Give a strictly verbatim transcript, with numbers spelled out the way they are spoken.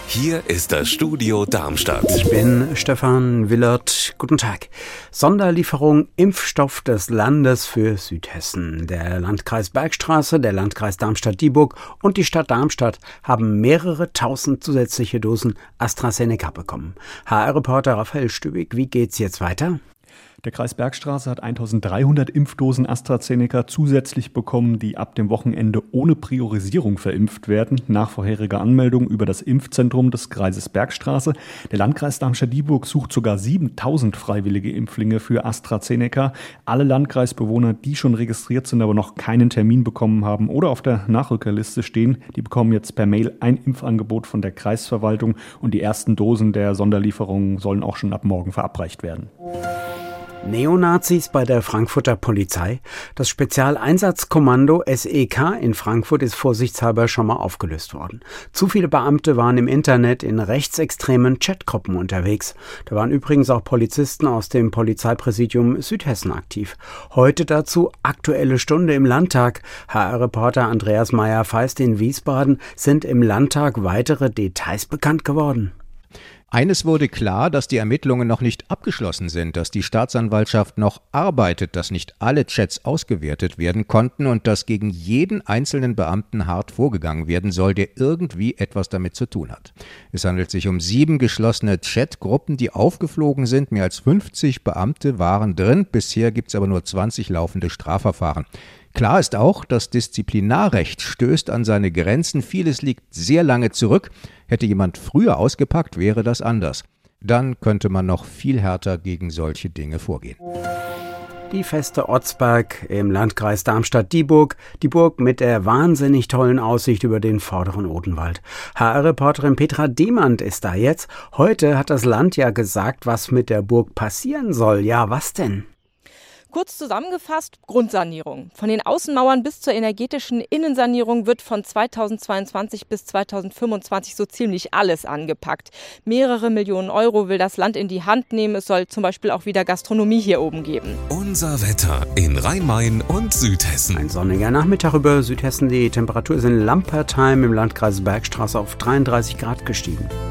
Hier ist das Studio Darmstadt. Ich bin Stefan Willert. Guten Tag. Sonderlieferung Impfstoff des Landes für Südhessen. Der Landkreis Bergstraße, der Landkreis Darmstadt-Dieburg und die Stadt Darmstadt haben mehrere tausend zusätzliche Dosen AstraZeneca bekommen. H R-Reporter Raphael Stübig, wie geht's jetzt weiter? Der Kreis Bergstraße hat eintausenddreihundert Impfdosen AstraZeneca zusätzlich bekommen, die ab dem Wochenende ohne Priorisierung verimpft werden, nach vorheriger Anmeldung über das Impfzentrum des Kreises Bergstraße. Der Landkreis Darmstadt-Dieburg sucht sogar siebentausend freiwillige Impflinge für AstraZeneca. Alle Landkreisbewohner, die schon registriert sind, aber noch keinen Termin bekommen haben oder auf der Nachrückerliste stehen, die bekommen jetzt per Mail ein Impfangebot von der Kreisverwaltung und die ersten Dosen der Sonderlieferungen sollen auch schon ab morgen verabreicht werden. Neonazis bei der Frankfurter Polizei. Das Spezialeinsatzkommando S E K in Frankfurt ist vorsichtshalber schon mal aufgelöst worden. Zu viele Beamte waren im Internet in rechtsextremen Chatgruppen unterwegs. Da waren übrigens auch Polizisten aus dem Polizeipräsidium Südhessen aktiv. Heute dazu Aktuelle Stunde im Landtag. H R-Reporter Andreas Meyer-Feist in Wiesbaden. Sind im Landtag weitere Details bekannt geworden? Eines wurde klar, dass die Ermittlungen noch nicht abgeschlossen sind, dass die Staatsanwaltschaft noch arbeitet, dass nicht alle Chats ausgewertet werden konnten und dass gegen jeden einzelnen Beamten hart vorgegangen werden soll, der irgendwie etwas damit zu tun hat. Es handelt sich um sieben geschlossene Chatgruppen, die aufgeflogen sind. Mehr als fünfzig Beamte waren drin. Bisher gibt es aber nur zwanzig laufende Strafverfahren. Klar ist auch, das Disziplinarrecht stößt an seine Grenzen. Vieles liegt sehr lange zurück. Hätte jemand früher ausgepackt, wäre das anders. Dann könnte man noch viel härter gegen solche Dinge vorgehen. Die Feste Otzberg im Landkreis Darmstadt-Dieburg, die Burg mit der wahnsinnig tollen Aussicht über den vorderen Odenwald. H R-Reporterin Petra Demand ist da jetzt. Heute hat das Land ja gesagt, was mit der Burg passieren soll. Ja, was denn? Kurz zusammengefasst, Grundsanierung. Von den Außenmauern bis zur energetischen Innensanierung wird von zweitausendzweiundzwanzig bis zweitausendfünfundzwanzig so ziemlich alles angepackt. Mehrere Millionen Euro will das Land in die Hand nehmen. Es soll zum Beispiel auch wieder Gastronomie hier oben geben. Unser Wetter in Rhein-Main und Südhessen. Ein sonniger Nachmittag über Südhessen. Die Temperatur ist in Lampertheim im Landkreis Bergstraße auf dreiunddreißig Grad gestiegen.